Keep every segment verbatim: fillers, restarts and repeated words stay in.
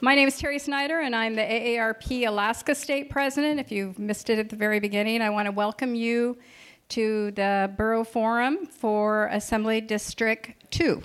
My name is Terry Snyder, and I'm the A A R P Alaska State President. If you missed it at the very beginning, I want to welcome you to the Borough Forum for Assembly District two.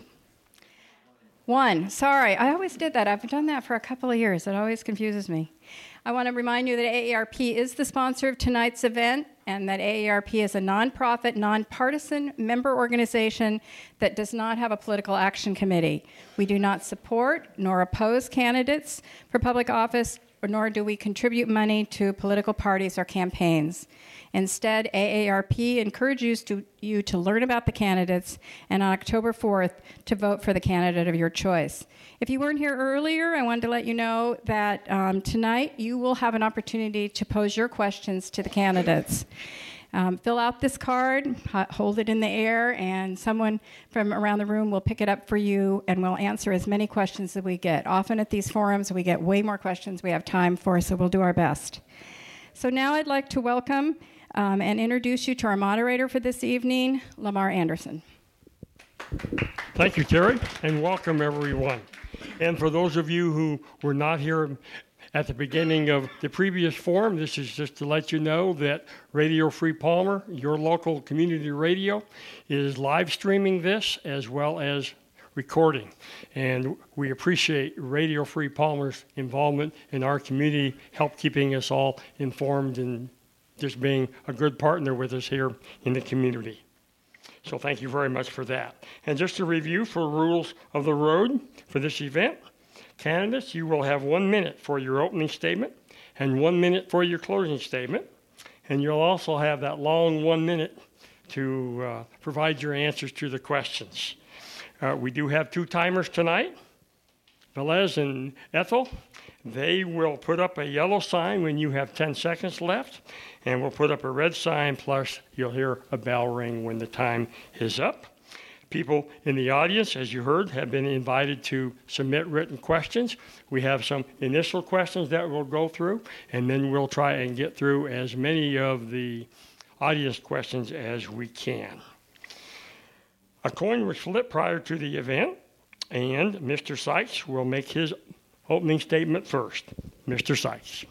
One, sorry, I always did that. I've done that for a couple of years. It always confuses me. I want to remind you that A A R P is the sponsor of tonight's event, and that A A R P is a nonprofit, nonpartisan member organization that does not have a political action committee. We do not support nor oppose candidates for public office, nor do we contribute money to political parties or campaigns. Instead, A A R P encourages to, you to learn about the candidates, and on October fourth, to vote for the candidate of your choice. If you weren't here earlier, I wanted to let you know that um, tonight you will have an opportunity to pose your questions to the candidates. Um, fill out this card, hold it in the air, and someone from around the room will pick it up for you, and we'll answer as many questions as we get. Often at these forums, we get way more questions we have time for, so we'll do our best. So now I'd like to welcome um, and introduce you to our moderator for this evening, Lamar Anderson. Thank you, Terry, and welcome everyone. And for those of you who were not here at the beginning of the previous forum, this is just to let you know that Radio Free Palmer, your local community radio, is live streaming this as well as recording. And we appreciate Radio Free Palmer's involvement in our community, help keeping us all informed and just being a good partner with us here in the community. So thank you very much for that. And just to review for rules of the road for this event, candidates, you will have one minute for your opening statement and one minute for your closing statement. And you'll also have that long one minute to uh, provide your answers to the questions. Uh, we do have two timers tonight, Velez and Ethel. They will put up a yellow sign when you have ten seconds left, and we'll put up a red sign, plus you'll hear a bell ring when the time is up. People in the audience, as you heard, have been invited to submit written questions. We have some initial questions that we'll go through, and then we'll try and get through as many of the audience questions as we can. A coin was flipped prior to the event, and Mister Sykes will make his opening statement first. Mister Sykes.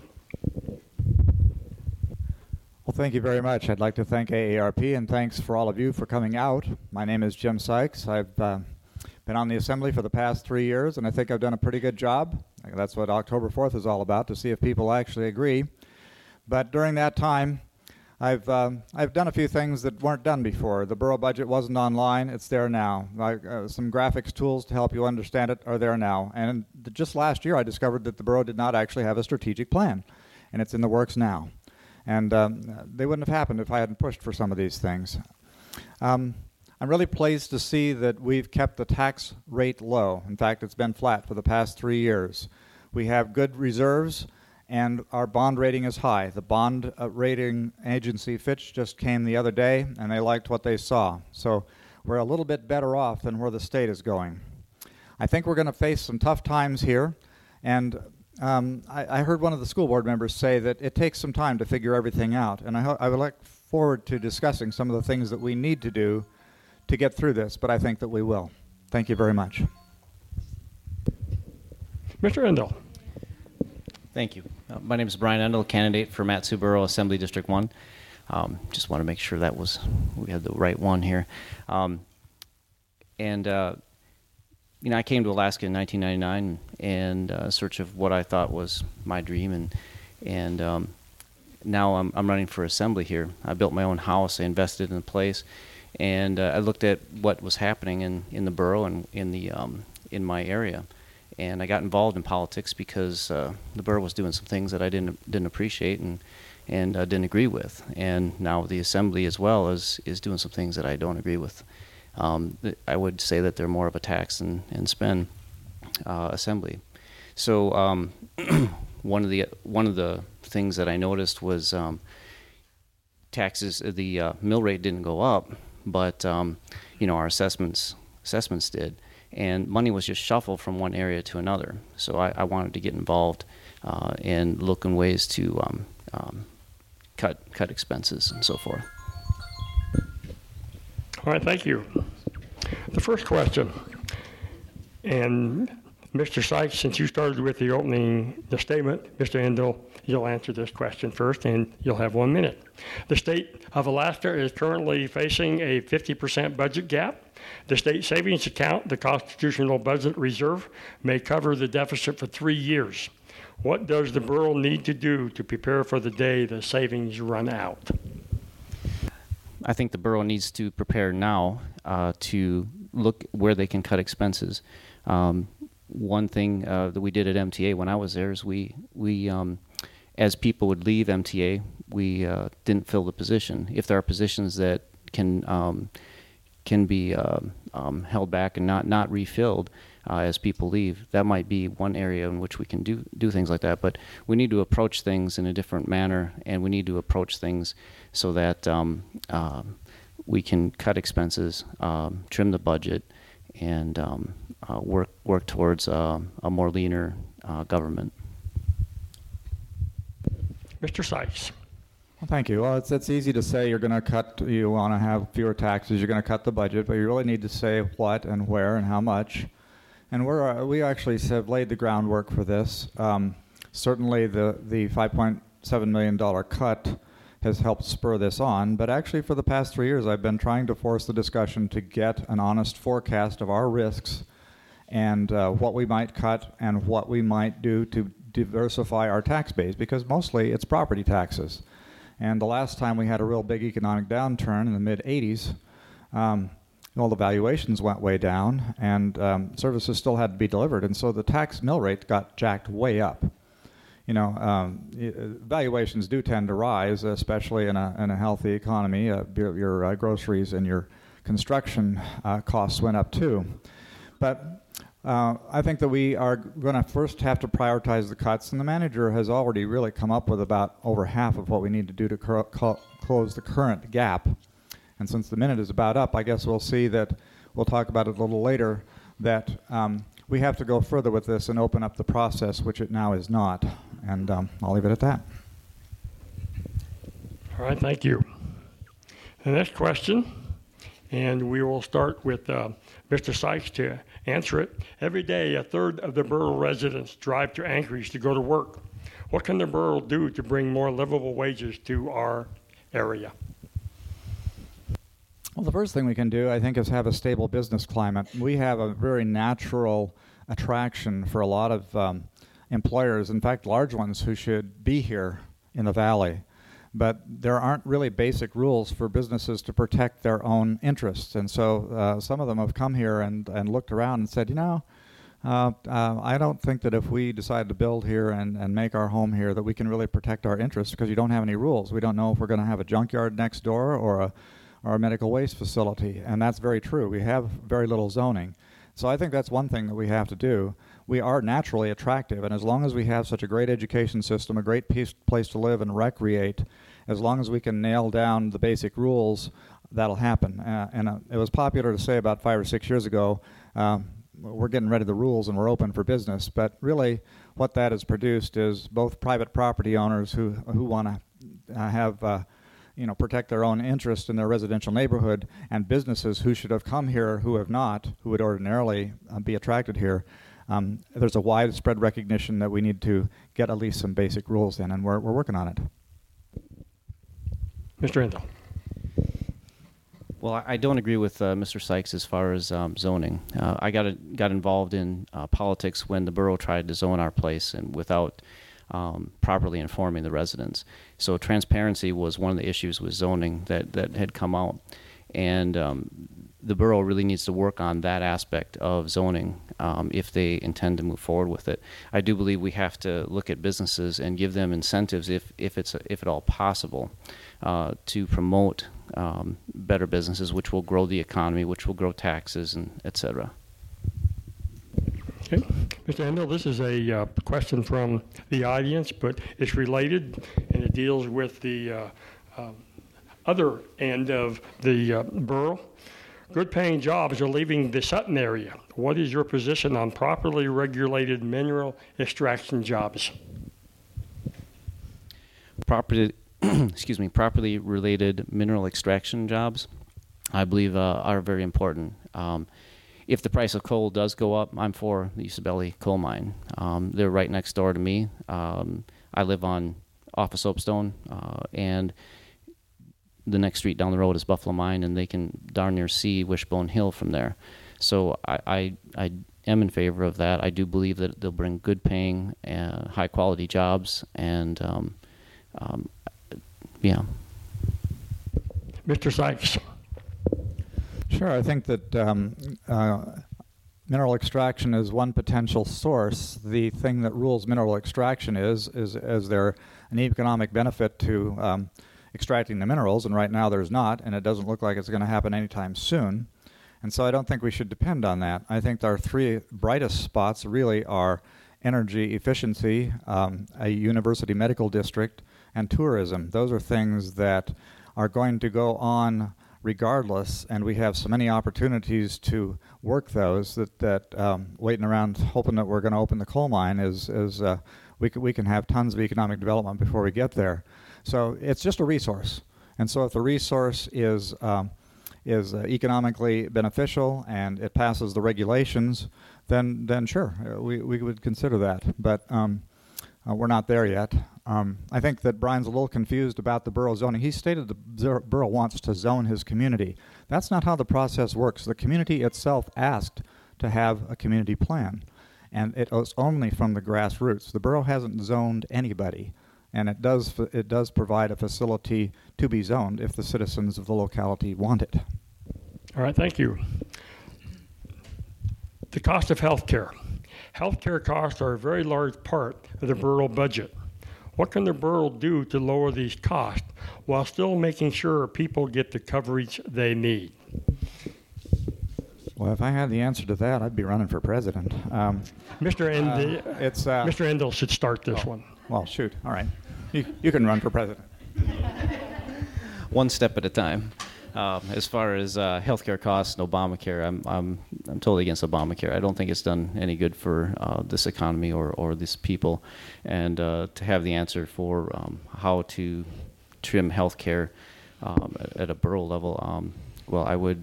Well, thank you very much. I'd like to thank A A R P, and thanks for all of you for coming out. My name is Jim Sykes. I've uh, been on the Assembly for the past three years, and I think I've done a pretty good job. That's what October fourth is all about, to see if people actually agree. But during that time, I've um, I've done a few things that weren't done before. The borough budget wasn't online. It's there now. Like, uh, some graphics tools to help you understand it are there now. And th- just last year, I discovered that the borough did not actually have a strategic plan, and it's in the works now. And um, they wouldn't have happened if I hadn't pushed for some of these things. Um, I'm really pleased to see that we've kept the tax rate low. In fact, it's been flat for the past three years. We have good reserves, and our bond rating is high. The bond uh, rating agency Fitch just came the other day, and they liked what they saw. So we're a little bit better off than where the state is going. I think we're going to face some tough times here, and um, I, I heard one of the school board members say that it takes some time to figure everything out, and I, ho- I would look forward to discussing some of the things that we need to do to get through this, but I think that we will. Thank you very much. Mister Endel. Thank you. Uh, my name is Brian Endel, candidate for Mat-Su Borough Assembly District one. Um, just want to make sure that was we had the right one here. Um, and, uh, you know, I came to Alaska in nineteen ninety-nine in uh, search of what I thought was my dream. And and um, now I'm, I'm running for Assembly here. I built my own house. I invested in the place. And uh, I looked at what was happening in, in the borough and in, the, um, in my area. And I got involved in politics because uh, the borough was doing some things that I didn't didn't appreciate and and uh, didn't agree with. And now the Assembly as well is is doing some things that I don't agree with. Um, I would say that they're more of a tax and, and spend uh, Assembly. So um, one of the one of the things that I noticed was um, taxes. The uh, mill rate didn't go up, but um, you know, our assessments assessments did. And money was just shuffled from one area to another. So I, I wanted to get involved uh, and look in ways to um, um, cut cut expenses and so forth. All right, thank you. The first question, and Mister Sykes, since you started with the opening the statement, Mister Endel, you'll answer this question first, and you'll have one minute. The state of Alaska is currently facing a fifty percent budget gap. The state savings account, the constitutional budget reserve, may cover the deficit for three years. What does the borough need to do to prepare for the day the savings run out? I think the borough needs to prepare now uh, to look where they can cut expenses. Um, one thing uh, that we did at M T A when I was there is we, we um, as people would leave M T A, we uh, didn't fill the position. If there are positions that can um, can be uh, um, held back and not, not refilled uh, as people leave, that might be one area in which we can do, do things like that. But we need to approach things in a different manner, and we need to approach things so that um, uh, we can cut expenses, um, trim the budget, and um, uh, work, work towards uh, a more leaner uh, government. Mister Sykes. Well, thank you. Well, it's, it's easy to say you're going to cut, you want to have fewer taxes, you're going to cut the budget, but you really need to say what and where and how much. And we're, uh, we actually have laid the groundwork for this. Um, certainly the, the five point seven million dollars cut has helped spur this on, but actually for the past three years I've been trying to force the discussion to get an honest forecast of our risks and uh, what we might cut and what we might do to diversify our tax base, because mostly it's property taxes. And the last time we had a real big economic downturn in the mid eighties, um, all the valuations went way down, and um, services still had to be delivered, and so the tax mill rate got jacked way up. You know, um, valuations do tend to rise, especially in a, in a healthy economy. Uh, your your uh, groceries and your construction uh, costs went up too. But uh, I think that we are going to first have to prioritize the cuts, and the manager has already really come up with about over half of what we need to do to cur- co- close the current gap. And since the minute is about up, I guess we'll see that, we'll talk about it a little later, that um, we have to go further with this and open up the process, which it now is not. And um, I'll leave it at that. All right, thank you. The next question, and we will start with uh, Mister Sykes to answer it. Every day, a third of the borough residents drive to Anchorage to go to work. What can the borough do to bring more livable wages to our area? Well, the first thing we can do, I think, is have a stable business climate. We have a very natural attraction for a lot of um, employers, in fact, large ones who should be here in the valley. But there aren't really basic rules for businesses to protect their own interests. And so uh, some of them have come here and, and looked around and said, you know, uh, uh, I don't think that if we decide to build here and, and make our home here that we can really protect our interests, because you don't have any rules. We don't know if we're going to have a junkyard next door or a or a medical waste facility, and that's very true. We have very little zoning. So I think that's one thing that we have to do. We are naturally attractive, and as long as we have such a great education system, a great piece, place to live and recreate, as long as we can nail down the basic rules, that'll happen. Uh, and uh, it was popular to say about five or six years ago, um, we're getting rid of the rules and we're open for business. But really what that has produced is both private property owners who, who want to uh, have uh, you know, protect their own interest in their residential neighborhood, and businesses who should have come here who have not, who would ordinarily uh, be attracted here. Um, there's a widespread recognition that we need to get at least some basic rules in, and we're, we're working on it. Mister Endel. Well, I don't agree with uh, Mister Sykes as far as um, zoning. Uh, I got a, got involved in uh, politics when the borough tried to zone our place, and without Um, properly informing the residents. So transparency was one of the issues with zoning that, that had come out. And um, the borough really needs to work on that aspect of zoning um, if they intend to move forward with it. I do believe we have to look at businesses and give them incentives, if, if, it's, if at all possible, uh, to promote um, better businesses, which will grow the economy, which will grow taxes, and et cetera. Okay. Mister Endel, this is a uh, question from the audience, but it's related, and it deals with the uh, uh, other end of the uh, borough. Good-paying jobs are leaving the Sutton area. What is your position on properly regulated mineral extraction jobs? Properly, excuse me, properly related mineral extraction jobs, I believe, uh, are very important. Um, if the price of coal does go up, I'm for the Usabelli coal mine. Um, they're right next door to me. Um, I live on off of Soapstone, uh, and the next street down the road is Buffalo Mine, and they can darn near see Wishbone Hill from there. So I, I, I am in favor of that. I do believe that they'll bring good paying, uh, high quality jobs, and um, um, yeah. Mister Sykes. Sure, I think that um, uh, mineral extraction is one potential source. The thing that rules mineral extraction is, is, is there an economic benefit to um, extracting the minerals, and right now there's not, and it doesn't look like it's going to happen anytime soon. And so I don't think we should depend on that. I think our three brightest spots really are energy efficiency, um, a university medical district, and tourism. Those are things that are going to go on regardless, and we have so many opportunities to work those that, that um, waiting around hoping that we're going to open the coal mine is, is uh, we, can, we can have tons of economic development before we get there. So it's just a resource. And so if the resource is, um, is uh, economically beneficial and it passes the regulations, then, then sure, uh, we, we would consider that. But um, uh, we're not there yet. Um, I think that Brian's a little confused about the borough zoning. He stated the borough wants to zone his community. That's not how the process works. The community itself asked to have a community plan, and it was only from the grassroots. The borough hasn't zoned anybody, and it does it does provide a facility to be zoned if the citizens of the locality want it. All right, thank you. The cost of health care. Health care costs are a very large part of the borough budget. What can the borough do to lower these costs while still making sure people get the coverage they need? Well, if I had the answer to that, I'd be running for president. Um, Mister Endel, uh, it's, uh, Mister Endel should start this oh, one. Well, shoot. All right. You, you can run for president. One step at a time. Um, as far as uh, healthcare costs and Obamacare, I'm I'm I'm totally against Obamacare. I don't think it's done any good for uh, this economy or or this people, and uh, to have the answer for um, how to trim healthcare um, at, at a borough level, um, well, I would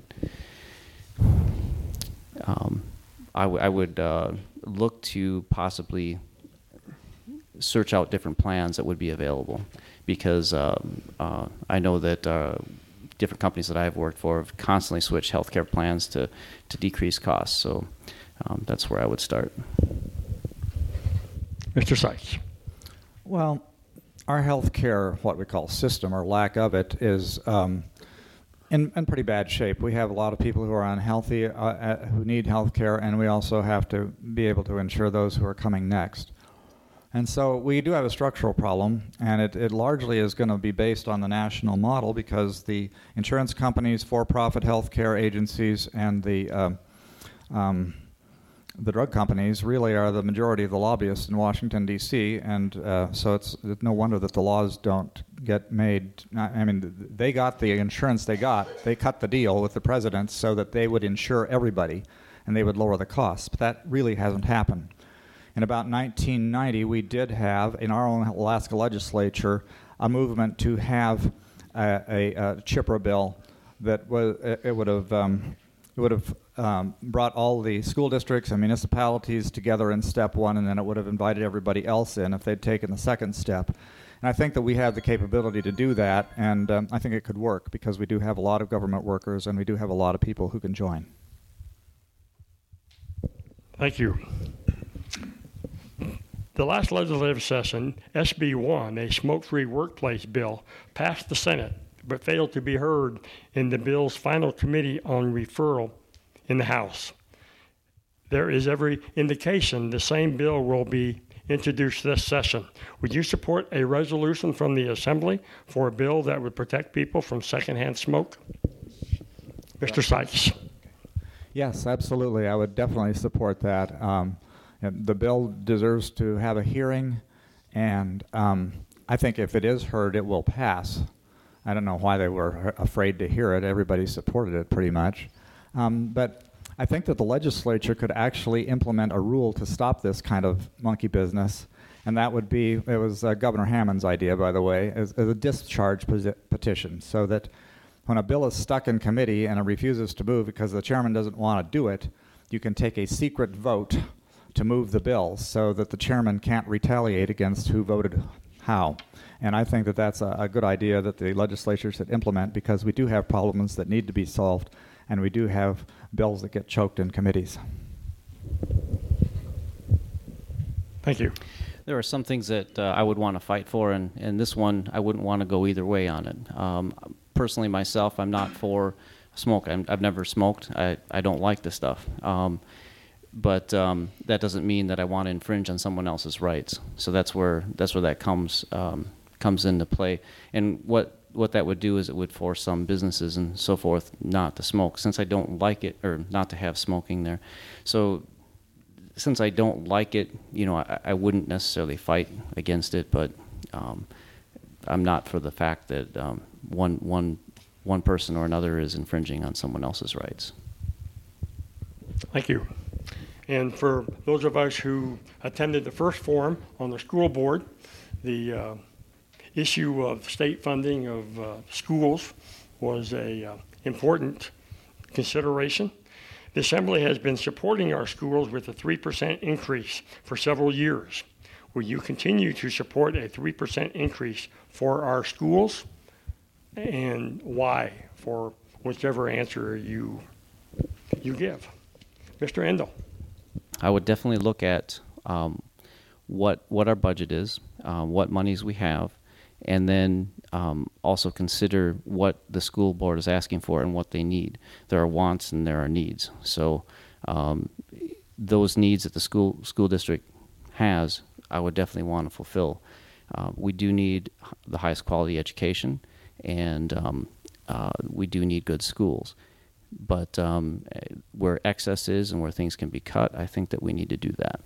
um, I, w- I would uh, look to possibly search out different plans that would be available, because um, uh, I know that. Uh, different companies that I've worked for have constantly switched healthcare plans to, to decrease costs. So um, that's where I would start. Mister Sykes. Well, our healthcare, what we call system or lack of it, is um, in, in pretty bad shape. We have a lot of people who are unhealthy, uh, uh, who need healthcare, and we also have to be able to ensure those who are coming next. And so we do have a structural problem, and it, it largely is going to be based on the national model, because the insurance companies, for-profit healthcare agencies, and the um, um, the drug companies really are the majority of the lobbyists in Washington, D C, and uh, so it's, it's no wonder that the laws don't get made. I mean, they got the insurance they got. They cut the deal with the president so that they would insure everybody, and they would lower the costs. But that really hasn't happened. In about nineteen ninety, we did have, in our own Alaska legislature, a movement to have a, a, a CHIPRA bill that was, it would have, um, it would have um, brought all the school districts and municipalities together in step one, and then it would have invited everybody else in if they'd taken the second step. And I think that we have the capability to do that, and um, I think it could work, because we do have a lot of government workers, and we do have a lot of people who can join. Thank you. The last legislative session, S B one, a smoke-free workplace bill, passed the Senate, but failed to be heard in the bill's final committee on referral in the House. There is every indication the same bill will be introduced this session. Would you support a resolution from the Assembly for a bill that would protect people from secondhand smoke? Mister Sykes. Yes, absolutely. I would definitely support that. Um, And the bill deserves to have a hearing, and um, I think if it is heard, it will pass. I don't know why they were afraid to hear it. Everybody supported it pretty much. Um, but I think that the legislature could actually implement a rule to stop this kind of monkey business, and that would be, it was uh, Governor Hammond's idea, by the way, as, as a discharge posi- petition, so that when a bill is stuck in committee and it refuses to move because the chairman doesn't want to do it, you can take a secret vote to move the bill so that the chairman can't retaliate against who voted how. And I think that that's a, a good idea that the legislature should implement, because we do have problems that need to be solved, and we do have bills that get choked in committees. Thank you. There are some things that uh, I would want to fight for, and, and this one I wouldn't want to go either way on it. Um, personally, myself, I'm not for smoke. I'm, I've never smoked. I, I don't like this stuff. Um, but um, that doesn't mean that I want to infringe on someone else's rights. So that's where that's where that comes um, comes into play. And what what that would do is it would force some businesses and so forth not to smoke, since I don't like it, or not to have smoking there. So since I don't like it, you know, I, I wouldn't necessarily fight against it, but um, I'm not for the fact that um, one one one person or another is infringing on someone else's rights. Thank you. And for those of us who attended the first forum on the school board, the uh, issue of state funding of uh, schools was a uh, important consideration. The Assembly has been supporting our schools with a three percent increase for several years. Will you continue to support a three percent increase for our schools? And why, for whichever answer you, you give? Mister Endel. I would definitely look at um, what what our budget is, uh, what monies we have, and then um, also consider what the school board is asking for and what they need. There are wants and there are needs. So um, those needs that the school school district has, I would definitely want to fulfill. Uh, we do need the highest quality education, and um, uh, we do need good schools. But um, where excess is and where things can be cut, I think that we need to do that.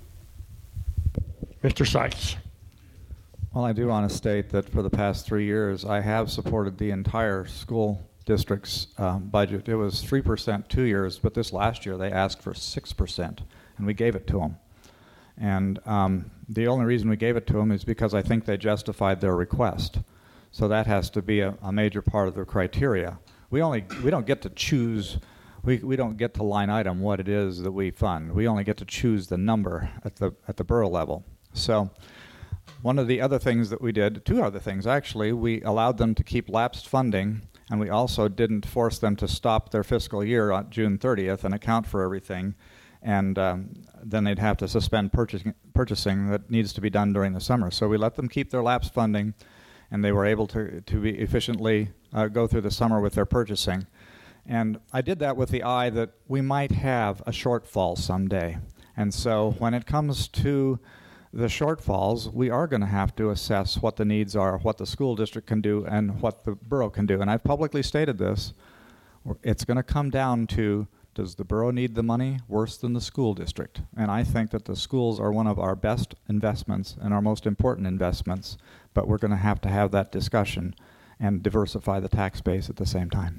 Mister Sykes. Well, I do want to state that for the past three years, I have supported the entire school district's um, budget. It was three percent two years, but this last year they asked for six percent, and we gave it to them. And um, the only reason we gave it to them is because I think they justified their request. So that has to be a, a major part of the criteria. We only we don't get to choose, we, we don't get to line item what it is that we fund. We only get to choose the number at the at the borough level. So one of the other things that we did, two other things actually, we allowed them to keep lapsed funding, and we also didn't force them to stop their fiscal year on June thirtieth and account for everything, and um, then they'd have to suspend purchasing, purchasing that needs to be done during the summer. So we let them keep their lapsed funding, and they were able to, to be efficiently uh, go through the summer with their purchasing. And I did that with the eye that we might have a shortfall someday. And so when it comes to the shortfalls, we are going to have to assess what the needs are, what the school district can do, and what the borough can do. And I've publicly stated this. It's going to come down to, does the borough need the money worse than the school district? And I think that the schools are one of our best investments and our most important investments, but we're going to have to have that discussion and diversify the tax base at the same time.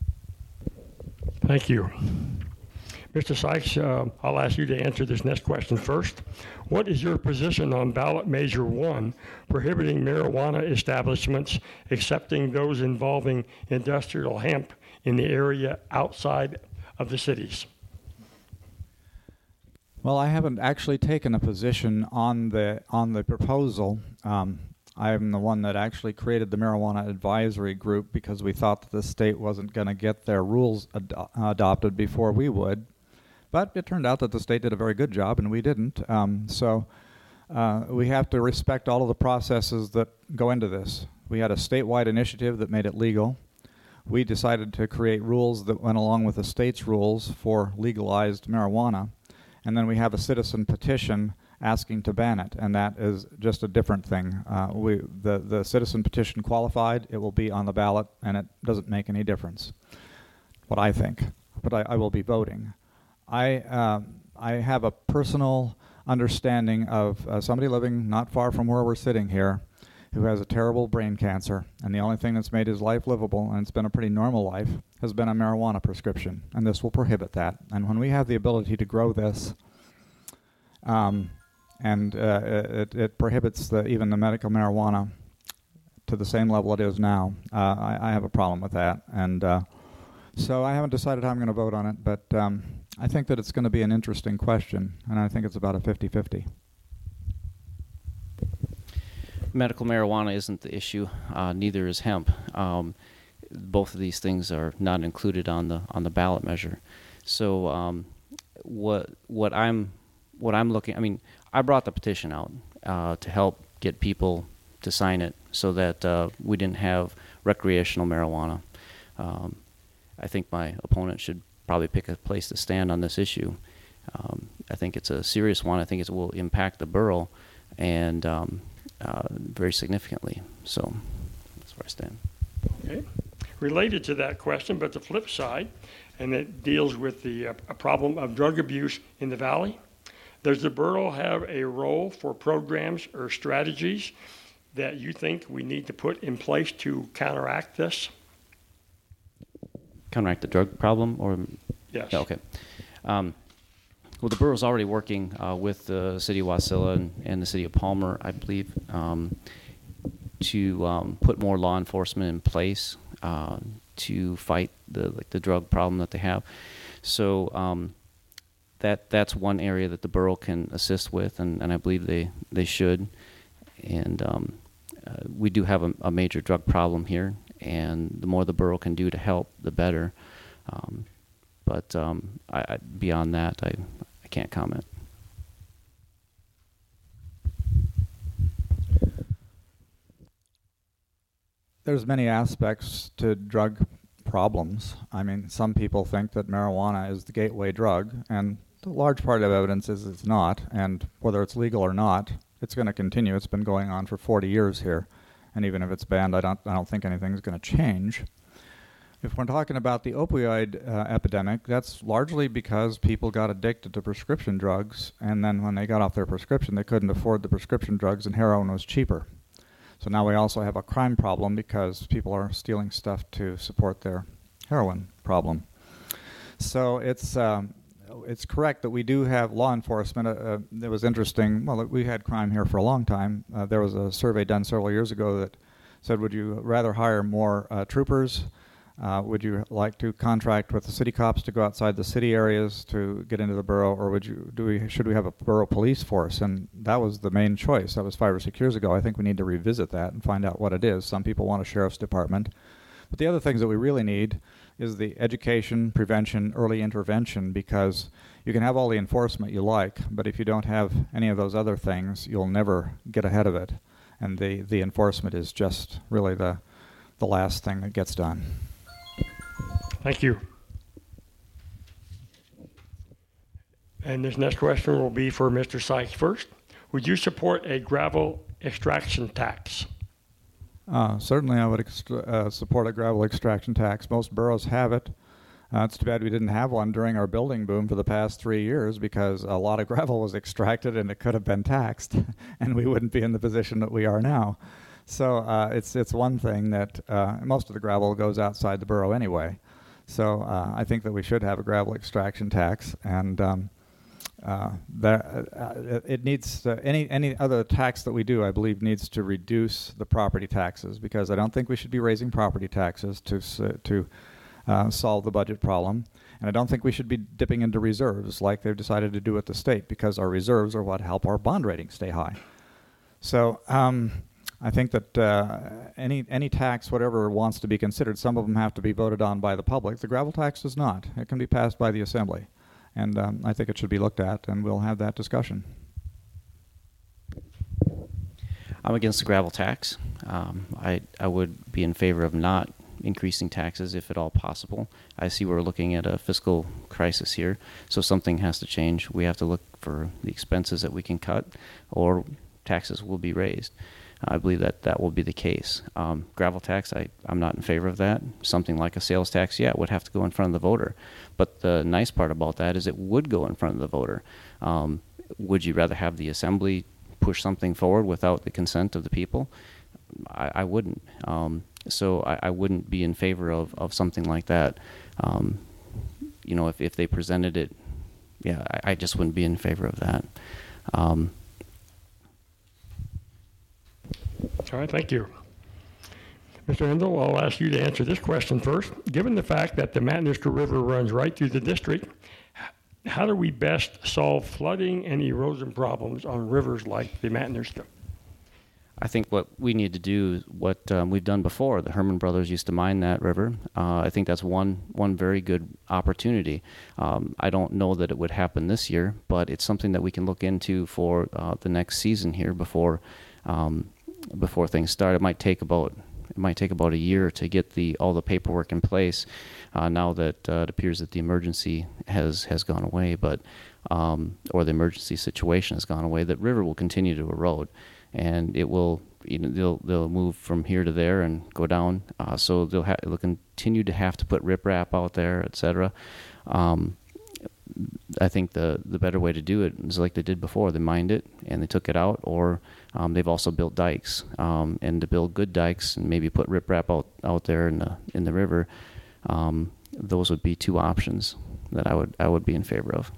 Thank you. Mister Sykes, uh, I'll ask you to answer this next question first. What is your position on ballot measure one, prohibiting marijuana establishments, excepting those involving industrial hemp in the area outside of the cities? Well, I haven't actually taken a position on the on the proposal. Um, I'm the one that actually created the marijuana advisory group because we thought that the state wasn't going to get their rules ad- adopted before we would. But it turned out that the state did a very good job and we didn't. Um, so uh, we have to respect all of the processes that go into this. We had a statewide initiative that made it legal. We decided to create rules that went along with the state's rules for legalized marijuana. And then we have a citizen petition asking to ban it, and that is just a different thing. Uh, we, the, the citizen petition qualified, it will be on the ballot, and it doesn't make any difference, what I think. But I, I will be voting. I, uh, I have a personal understanding of uh, somebody living not far from where we're sitting here who has a terrible brain cancer, and the only thing that's made his life livable, and it's been a pretty normal life, has been a marijuana prescription, and this will prohibit that. And when we have the ability to grow this, um, and uh, it, it prohibits the, even the medical marijuana to the same level it is now, uh, I, I have a problem with that. And uh, so I haven't decided how I'm going to vote on it, but um, I think that it's going to be an interesting question, and I think it's about a fifty-fifty. Medical marijuana isn't the issue. Uh, neither is hemp. Um, both of these things are not included on the on the ballot measure. So um, what what I'm what I'm looking. I mean, I brought the petition out uh, to help get people to sign it so that uh, we didn't have recreational marijuana. Um, I think my opponent should probably pick a place to stand on this issue. Um, I think it's a serious one. I think it will impact the borough and um, uh, very significantly. So that's where I stand. Okay. Related to that question, but the flip side, and it deals with the uh, a problem of drug abuse in the valley. Does the borough have a role for programs or strategies that you think we need to put in place to counteract this? Counteract the drug problem, or Yes. yeah, okay. Um, well, the borough's already working uh, with the city of Wasilla and, and the city of Palmer, I believe, um, to um, put more law enforcement in place uh, to fight the like the drug problem that they have. So um, that that's one area that the borough can assist with, and, and I believe they they should. And um, uh, we do have a, a major drug problem here, and the more the borough can do to help, the better. Um, but um, I, I, beyond that, I, I can't comment. There's many aspects to drug problems. I mean, some people think that marijuana is the gateway drug, and the large part of evidence is it's not, and whether it's legal or not, it's going to continue. It's been going on for forty years here, and even if it's banned, I don't, I don't think anything's going to change. If we're talking about the opioid uh, epidemic, that's largely because people got addicted to prescription drugs, and then when they got off their prescription, they couldn't afford the prescription drugs, and heroin was cheaper. So now we also have a crime problem because people are stealing stuff to support their heroin problem. So it's um, it's correct that we do have law enforcement. Uh, uh, it was interesting. Well, we had crime here for a long time. Uh, there was a survey done several years ago that said, would you rather hire more uh, troopers? Uh, would you like to contract with the city cops to go outside the city areas to get into the borough, or would you do we should we have a borough police force? And that was the main choice. That was five or six years ago. I think we need to revisit that and find out what it is. Some people want a sheriff's department, but the other things that we really need is the education, prevention, early intervention, because you can have all the enforcement you like, but if you don't have any of those other things, you'll never get ahead of it. And the the enforcement is just really the the last thing that gets done. Thank you. And this next question will be for Mister Sykes first. Would you support a gravel extraction tax? Uh, certainly I would extra- uh, support a gravel extraction tax. Most boroughs have it. Uh, it's too bad we didn't have one during our building boom for the past three years because a lot of gravel was extracted and it could have been taxed and we wouldn't be in the position that we are now. So uh, it's it's one thing that uh, most of the gravel goes outside the borough anyway. So uh, I think that we should have a gravel extraction tax, and um, uh, that uh, it needs uh, any any other tax that we do, I believe, needs to reduce the property taxes, because I don't think we should be raising property taxes to to uh, solve the budget problem, and I don't think we should be dipping into reserves like they've decided to do at the state, because our reserves are what help our bond rating stay high. So. Um, I think that uh, any any tax, whatever wants to be considered, some of them have to be voted on by the public. The gravel tax does not. It can be passed by the Assembly. And um, I think it should be looked at, and we'll have that discussion. I'm against the gravel tax. Um, I, I would be in favor of not increasing taxes if at all possible. I see we're looking at a fiscal crisis here, so something has to change. We have to look for the expenses that we can cut, or taxes will be raised. I believe that that will be the case. Um, gravel tax, I, I'm not in favor of that. Something like a sales tax, yeah, it would have to go in front of the voter. But the nice part about that is it would go in front of the voter. Um, would you rather have the Assembly push something forward without the consent of the people? I, I wouldn't. Um, so I, I wouldn't be in favor of, of something like that. Um, you know, if, if they presented it, yeah, I, I just wouldn't be in favor of that. Um, All right, thank you. Mister Hendel, I'll ask you to answer this question first. Given the fact that the Matanuska River runs right through the district, how do we best solve flooding and erosion problems on rivers like the Matanuska? I think what we need to do is what um, we've done before. The Herman brothers used to mine that river. Uh, I think that's one one very good opportunity. Um, I don't know that it would happen this year, but it's something that we can look into for uh, the next season here before um, before things start. It might take about it might take about a year to get the all the paperwork in place. Uh, now that uh, it appears that the emergency has has gone away, but um, or the emergency situation has gone away, that river will continue to erode. And it will, you know, they'll they'll move from here to there and go down. Uh, so they'll ha- they'll continue to have to put riprap out there, et cetera. Um, I think the the better way to do it is like they did before. They mined it and they took it out, or um, they've also built dikes. Um, and to build good dikes and maybe put riprap out, out there in the in the river, um, those would be two options that I would I would be in favor of.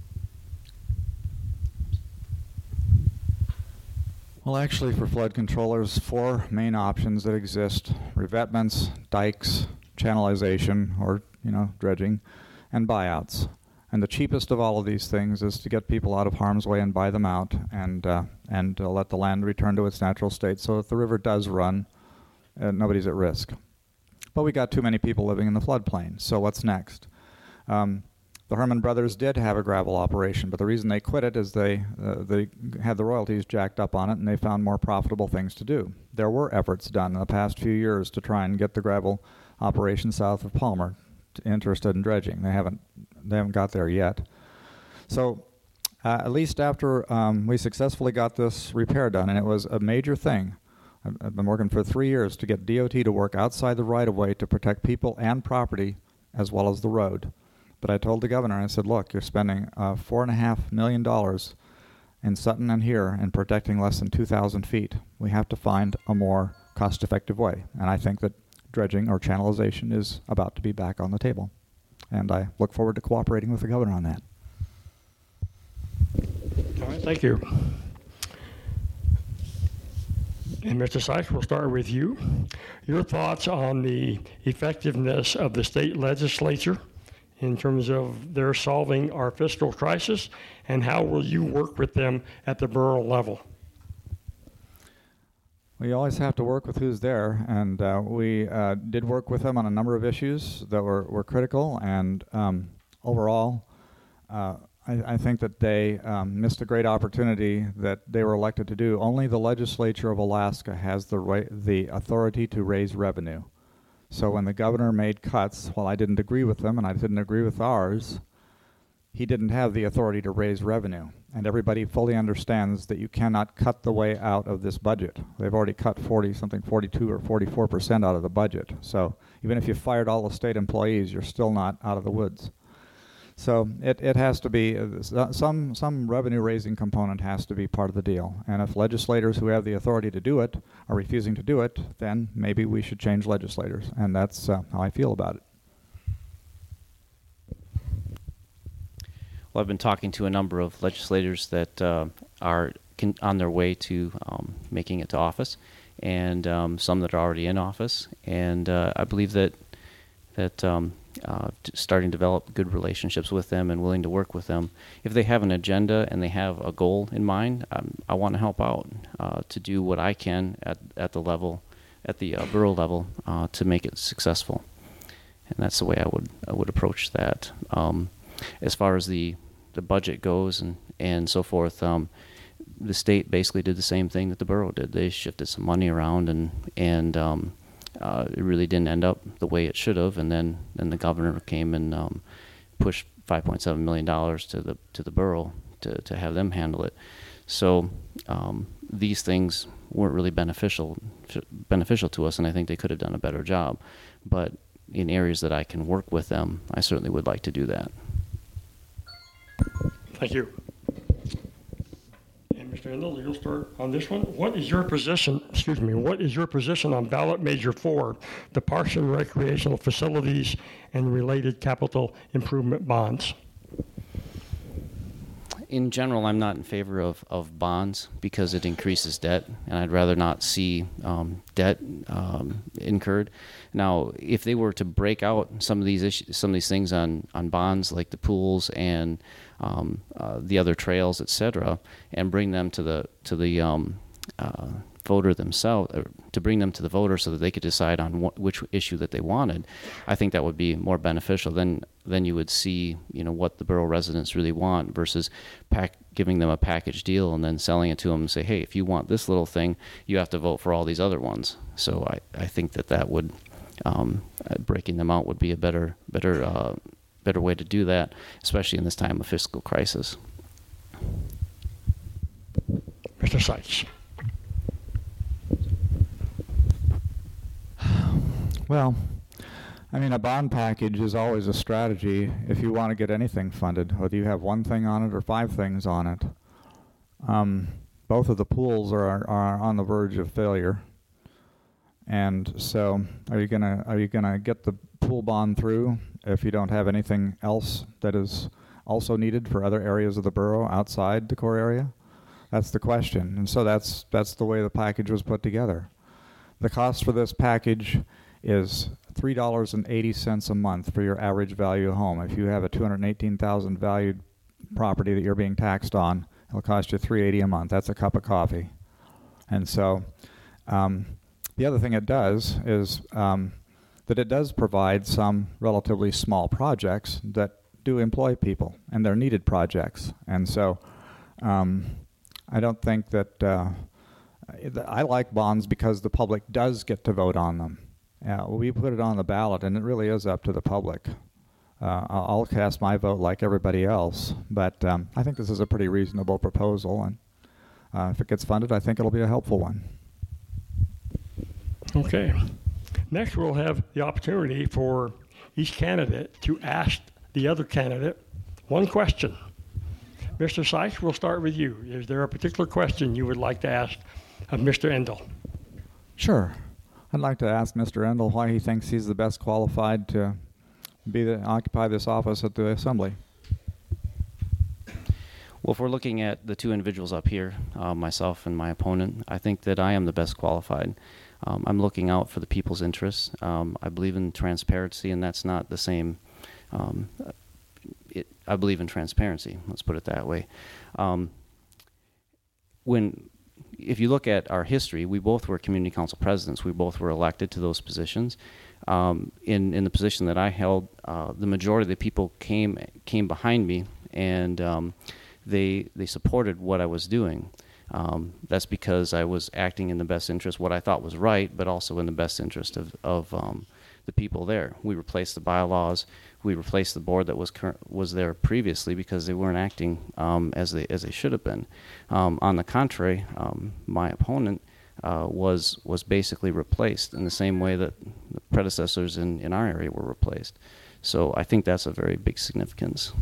Well, actually, for flood control, there's four main options that exist: revetments, dikes, channelization, or you know, dredging, and buyouts. And the cheapest of all of these things is to get people out of harm's way and buy them out, and uh, and uh, let the land return to its natural state. So if the river does run, uh, nobody's at risk. But we got too many people living in the floodplain. So what's next? Um, The Herman brothers did have a gravel operation, but the reason they quit it is they uh, they had the royalties jacked up on it, and they found more profitable things to do. There were efforts done in the past few years to try and get the gravel operation south of Palmer interested in dredging. They haven't they haven't got there yet. So uh, at least after um, we successfully got this repair done, and it was a major thing. I've, I've been working for three years to get D O T to work outside the right-of-way to protect people and property as well as the road. But I told the governor, I said, look, you're spending uh, four and a half million dollars in Sutton and here and protecting less than two thousand feet. We have to find a more cost-effective way. And I think that dredging or channelization is about to be back on the table. And I look forward to cooperating with the governor on that. All right, thank you. And Mister Sykes, we'll start with you. Your thoughts on the effectiveness of the state legislature in terms of their solving our fiscal crisis, and how will you work with them at the borough level? We always have to work with who's there, and uh, we uh, did work with them on a number of issues that were, were critical, and um, overall, uh, I, I think that they um, missed a great opportunity that they were elected to do. Only the legislature of Alaska has the right, the authority to raise revenue. So when the governor made cuts, while I didn't agree with them and I didn't agree with ours, he didn't have the authority to raise revenue. And everybody fully understands that you cannot cut the way out of this budget. They've already cut forty something, forty-two or forty-four percent out of the budget. So even if you fired all the state employees, you're still not out of the woods. So it, it has to be, uh, some some revenue raising component has to be part of the deal. And if legislators who have the authority to do it are refusing to do it, then maybe we should change legislators. And that's uh, how I feel about it. Well, I've been talking to a number of legislators that uh, are can, on their way to um, making it to office, and um, some that are already in office. And uh, I believe that that um, uh, starting to develop good relationships with them and willing to work with them. If they have an agenda and they have a goal in mind, um, I want to help out uh, to do what I can at at the level, at the uh, borough level, uh, to make it successful. And that's the way I would I would approach that. Um, as far as the the budget goes and and so forth, um, the state basically did the same thing that the borough did. They shifted some money around, and and um, uh, it really didn't end up the way it should have. And then then the governor came and um, pushed five point seven million dollars to the to the borough to to have them handle it. So um, these things weren't really beneficial beneficial to us, and I think they could have done a better job. But in areas that I can work with them, I certainly would like to do that. Thank you. And Mister Endel, you'll start on this one. What is your position, excuse me, what is your position on ballot measure four, the Parks and Recreational Facilities and related capital improvement bonds? in general, I'm not in favor of, of bonds because it increases debt, and I'd rather not see um, debt um, incurred. Now, if they were to break out some of these issues, some of these things on, on bonds, like the pools and um, uh, the other trails, et cetera, and bring them to the to the um, uh, voter themselves, or to bring them to the voter so that they could decide on what, which issue that they wanted, I think that would be more beneficial. Then, then you would see, you know, what the borough residents really want versus pack, giving them a package deal and then selling it to them and say, hey, if you want this little thing, you have to vote for all these other ones. So I, I think that that would, um, uh, breaking them out would be a better, better, uh, better way to do that, especially in this time of fiscal crisis. Mister Sykes. Well, I mean, a bond package is always a strategy if you want to get anything funded, whether you have one thing on it or five things on it. Um, both of the pools are, are on the verge of failure. And so are you gonna are you gonna get the pool bond through if you don't have anything else that is also needed for other areas of the borough outside the core area? That's the question. And so that's that's the way the package was put together. The cost for this package is three dollars and eighty cents a month for your average value home. If you have a two hundred eighteen thousand dollars valued property that you're being taxed on, it'll cost you three dollars and eighty cents a month. That's a cup of coffee. And so um, the other thing it does is um, that it does provide some relatively small projects that do employ people, and they're needed projects. And so um, I don't think that uh, I like bonds because the public does get to vote on them. Uh, we put it on the ballot, and it really is up to the public. Uh, I'll cast my vote like everybody else, but um, I think this is a pretty reasonable proposal, and uh, if it gets funded, I think it'll be a helpful one. Okay. Next, we'll have the opportunity for each candidate to ask the other candidate one question. Mister Sykes, we'll start with you. Is there a particular question you would like to ask of Mister Endel? Sure. I'd like to ask Mister Endel why he thinks he's the best qualified to be the, occupy this office at the Assembly. Well, if we're looking at the two individuals up here, uh, myself and my opponent, I think that I am the best qualified. Um, I'm looking out for the people's interests. Um, I believe in transparency, and that's not the same. Um, it, I believe in transparency. Let's put it that way. Um, when If you look at our history, we both were community council presidents. We both were elected to those positions. Um, in, in the position that I held, uh, the majority of the people came came behind me, and um, they they supported what I was doing. Um, that's because I was acting in the best interest, what I thought was right, but also in the best interest of, of um, the people there. We replaced the bylaws. We replaced the board that was cur- was there previously because they weren't acting um, as they as they should have been. Um, on the contrary, um, my opponent uh, was was basically replaced in the same way that the predecessors in, in our area were replaced. So I think that's a very big significance.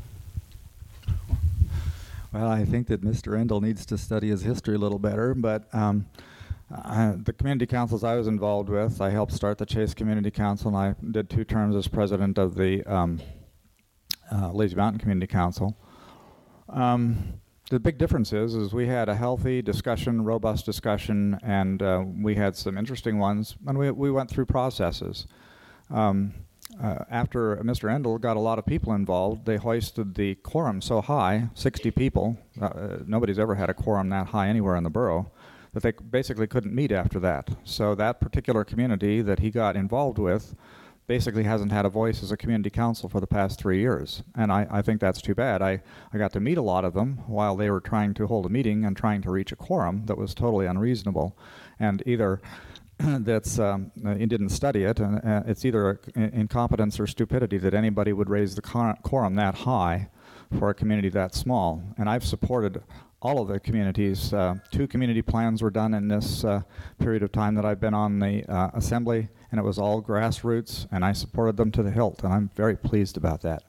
Well, I think that Mister Endel needs to study his history a little better, but um, uh, the community councils I was involved with, I helped start the Chase Community Council, and I did two terms as president of the um, uh, Lazy Mountain Community Council. Um, the big difference is, is we had a healthy discussion, robust discussion, and uh, we had some interesting ones, and we, we went through processes. Um, Uh, after Mister Endel got a lot of people involved, they hoisted the quorum so high, sixty people, uh, nobody's ever had a quorum that high anywhere in the borough, that they basically couldn't meet after that. So that particular community that he got involved with basically hasn't had a voice as a community council for the past three years. And I, I think that's too bad. I, I got to meet a lot of them while they were trying to hold a meeting and trying to reach a quorum that was totally unreasonable. And either that's um, you didn't study it, and uh, it's either incompetence or stupidity that anybody would raise the quorum that high for a community that small. And I've supported all of the communities. Uh, two community plans were done in this uh, period of time that I've been on the uh, Assembly, and it was all grassroots, and I supported them to the hilt, and I'm very pleased about that.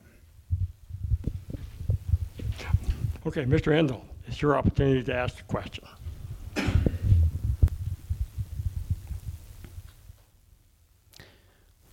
Okay, Mister Endel, it's your opportunity to ask a question.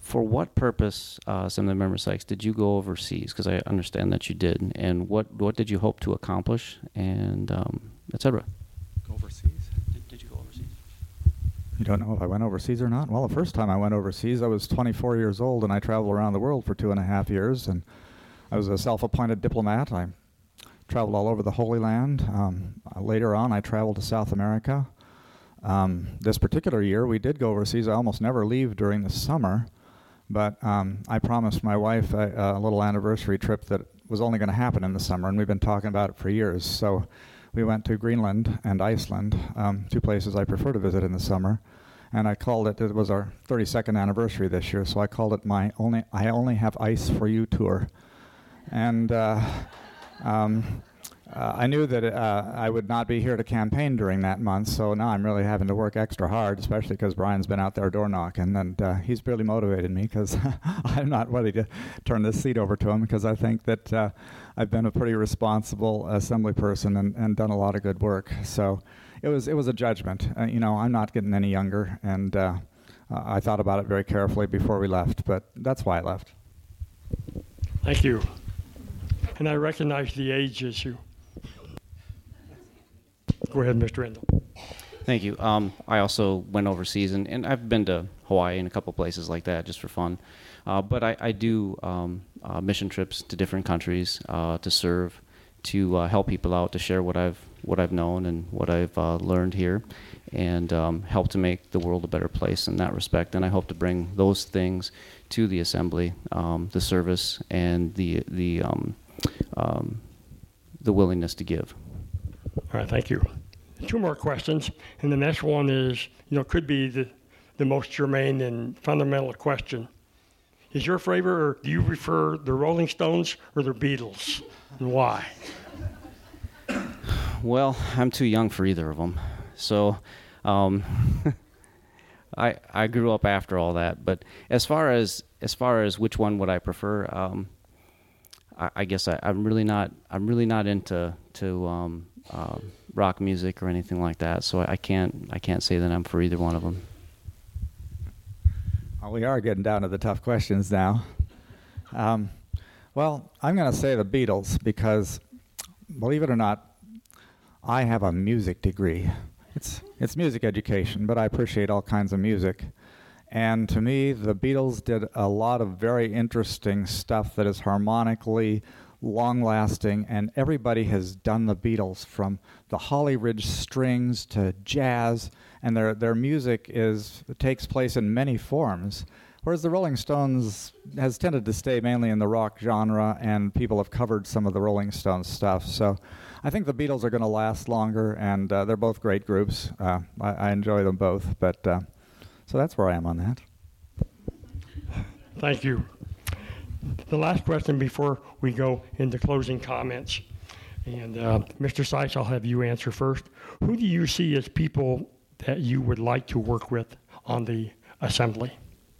for what purpose, uh, Assemblymember Sykes, did you go overseas? Because I understand that you did. And what, what did you hope to accomplish, and um, et cetera? Go overseas? Did, did you go overseas? You don't know if I went overseas or not? Well, the first time I went overseas, I was twenty-four years old, and I traveled around the world for two and a half years, and I was a self-appointed diplomat. I traveled all over the Holy Land. Um, later on, I traveled to South America. Um, this particular year, we did go overseas. I almost never leave during the summer, but um, I promised my wife a, a little anniversary trip that was only going to happen in the summer, and we've been talking about it for years. So we went to Greenland and Iceland, um, two places I prefer to visit in the summer. And I called it, it was our thirty-second anniversary this year, so I called it my only, I Only Have Ice for You tour. And uh, um, uh, I knew that uh, I would not be here to campaign during that month, so now I'm really having to work extra hard, especially because Brian's been out there door knocking, and uh, he's really motivated me because I'm not ready to turn this seat over to him, because I think that uh, I've been a pretty responsible assembly person and, and done a lot of good work. So it was it was a judgment. Uh, you know, I'm not getting any younger, and uh, uh, I thought about it very carefully before we left, but that's why I left. Thank you. And I recognize the age issue. Go ahead, Mister Rendell. Thank you. Um, I also went overseas, and, and I've been to Hawaii and a couple places like that just for fun. Uh, but I, I do um, uh, mission trips to different countries uh, to serve, to uh, help people out, to share what I've what I've known and what I've uh, learned here, and um, help to make the world a better place in that respect. And I hope to bring those things to the Assembly, um, the service, and the the um, um, the willingness to give. All right, thank you. Two more questions, and the next one is, you know, could be the, the most germane and fundamental question. Is your favorite, or do you prefer the Rolling Stones or the Beatles, and why? Well, I'm too young for either of them, so um, I I grew up after all that. But as far as as far as which one would I prefer, um, I, I guess I, I'm really not I'm really not into to um, uh, rock music or anything like that. So I, I can't I can't say that I'm for either one of them. Well, we are getting down to the tough questions now. Um, well, I'm going to say the Beatles because, believe it or not, I have a music degree. It's it's music education, but I appreciate all kinds of music. And to me, the Beatles did a lot of very interesting stuff that is harmonically long-lasting, and everybody has done the Beatles, from the Holly Ridge strings to jazz, and their their music is takes place in many forms. Whereas the Rolling Stones has tended to stay mainly in the rock genre, and people have covered some of the Rolling Stones stuff. So I think the Beatles are going to last longer, and uh, they're both great groups. Uh, I, I enjoy them both. But uh, so that's where I am on that. Thank you. The last question before we go into closing comments. And uh, Mister Sykes, I'll have you answer first. Who do you see as people that you would like to work with on the Assembly?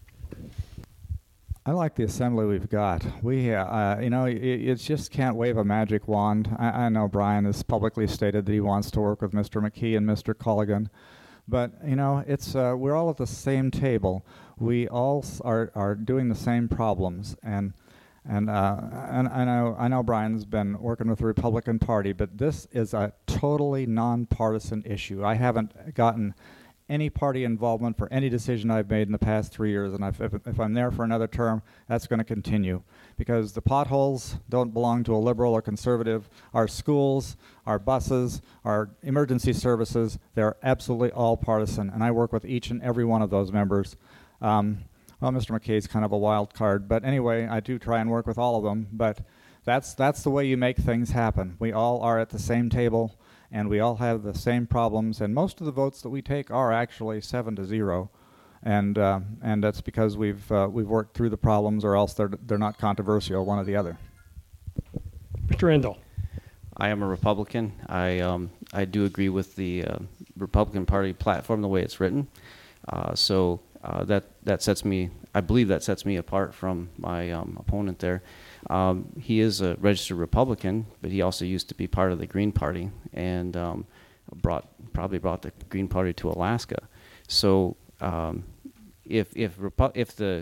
I like the Assembly we've got. We, uh, you know, it, it just can't wave a magic wand. I, I know Brian has publicly stated that he wants to work with Mister McKee and Mister Colligan, but you know, it's uh, we're all at the same table. We all are are doing the same problems, and and uh, and I know I know Brian's been working with the Republican Party, but this is a totally nonpartisan issue. I haven't gotten any party involvement for any decision I've made in the past three years, and if, if, if I'm there for another term, that's going to continue, because the potholes don't belong to a liberal or conservative. Our schools, our buses, our emergency services, they're absolutely all partisan, and I work with each and every one of those members. Um, well, Mister McKay's kind of a wild card, but anyway, I do try and work with all of them, but that's, that's the way you make things happen. We all are at the same table, and we all have the same problems, and most of the votes that we take are actually seven to zero, and uh, and that's because we've uh, we've worked through the problems, or else they're they're not controversial, one or the other. Mister Rendell. I am a Republican. I um, I do agree with the uh, Republican Party platform the way it's written. Uh, so uh, that that sets me. I believe that sets me apart from my um, opponent there. Um, he is a registered Republican, but he also used to be part of the Green Party, and um, brought probably brought the Green Party to Alaska. So um, if if Repu- if the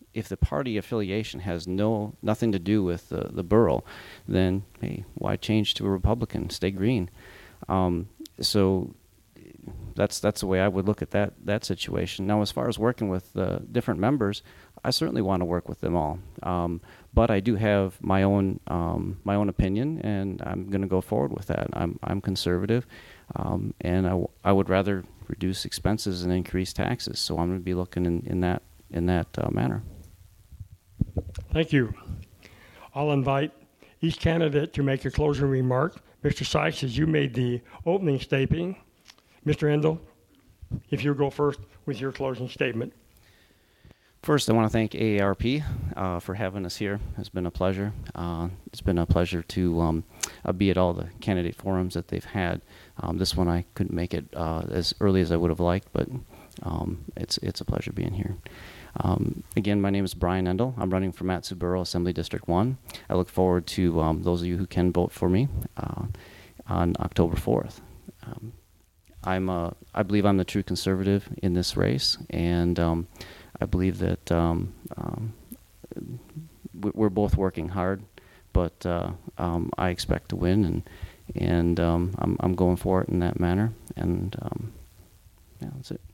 if the party affiliation has no nothing to do with the, the borough, then hey, why change to a Republican? Stay green. Um, so that's that's the way I would look at that that situation. Now, as far as working with uh, different members, I certainly want to work with them all. Um, but I do have my own um, my own opinion, and I'm going to go forward with that. I'm I'm conservative, um, and I, w- I would rather reduce expenses and increase taxes. So I'm going to be looking in, in that in that uh, manner. Thank you. I'll invite each candidate to make a closing remark. Mister Sykes, as you made the opening statement, Mister Endel, if you go first with your closing statement. First, I want to thank A A R P uh, for having us here. It's been a pleasure. Uh, it's been a pleasure to um, uh, be at all the candidate forums that they've had. Um, this one I couldn't make it uh, as early as I would have liked, but um, it's it's a pleasure being here. Um, again, my name is Brian Endel. I'm running for Mat-Su-Borough Assembly District one. I look forward to um, those of you who can vote for me uh, on October fourth. Um, I'm a, I believe I'm the true conservative in this race, and um, I believe that um, um, we're both working hard, but uh, um, I expect to win, and and um, I'm I'm going for it in that manner, and um, yeah, that's it.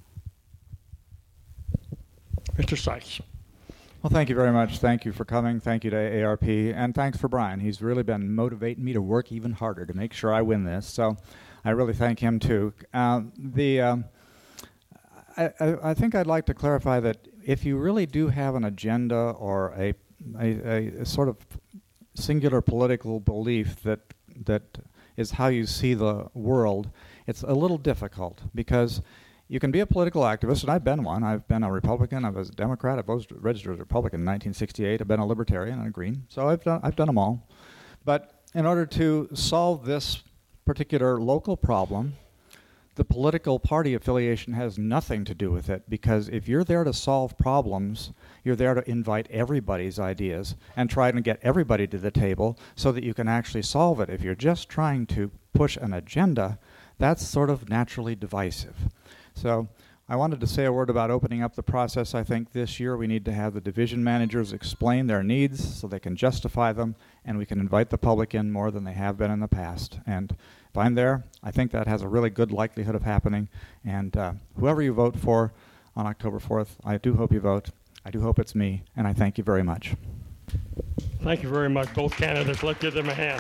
Mister Sykes. Well, thank you very much. Thank you for coming. Thank you to A A R P, and thanks for Brian. He's really been motivating me to work even harder to make sure I win this. So I really thank him too. Uh, the um, I, I, I think I'd like to clarify that if you really do have an agenda or a, a, a sort of singular political belief that that is how you see the world, it's a little difficult because you can be a political activist, and I've been one. I've been a Republican. I was a Democrat. I was registered as a Republican in nineteen sixty-eight. I've been a Libertarian and a Green. So I've done I've done them all. But in order to solve this particular local problem, the political party affiliation has nothing to do with it, because if you're there to solve problems, you're there to invite everybody's ideas and try to get everybody to the table so that you can actually solve it. If you're just trying to push an agenda, that's sort of naturally divisive. So I wanted to say a word about opening up the process. I think this year we need to have the division managers explain their needs so they can justify them, and we can invite the public in more than they have been in the past. And if I'm there, I think that has a really good likelihood of happening. And uh, whoever you vote for on October fourth, I do hope you vote. I do hope it's me, and I thank you very much. Thank you very much, both candidates. Let's give them a hand.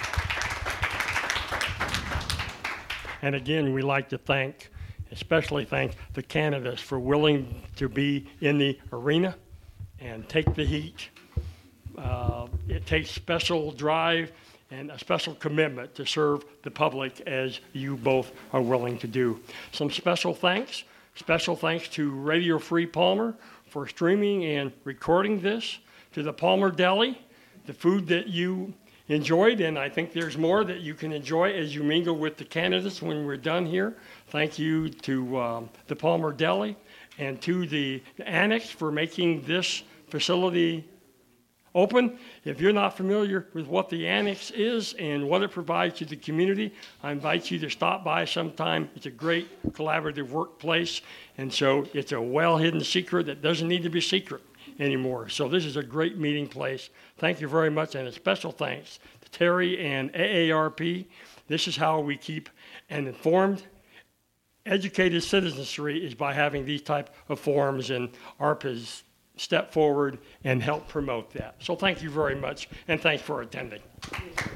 And again, we like to thank, especially thank the candidates for willing to be in the arena and take the heat. Uh, it takes special drive and a special commitment to serve the public as you both are willing to do. Some special thanks. Special thanks to Radio Free Palmer for streaming and recording this, to the Palmer Deli, the food that you enjoyed, and I think there's more that you can enjoy as you mingle with the candidates when we're done here. Thank you to um, the Palmer Deli and to the Annex for making this facility open. If you're not familiar with what the Annex is and what it provides to the community, I invite you to stop by sometime. It's a great collaborative workplace, and so it's a well-hidden secret that doesn't need to be secret anymore. So this is a great meeting place. Thank you very much, and a special thanks to Terry and A A R P. This is how we keep an informed, educated citizenry, is by having these type of forums, and A R P has stepped forward and helped promote that. So thank you very much, and thanks for attending.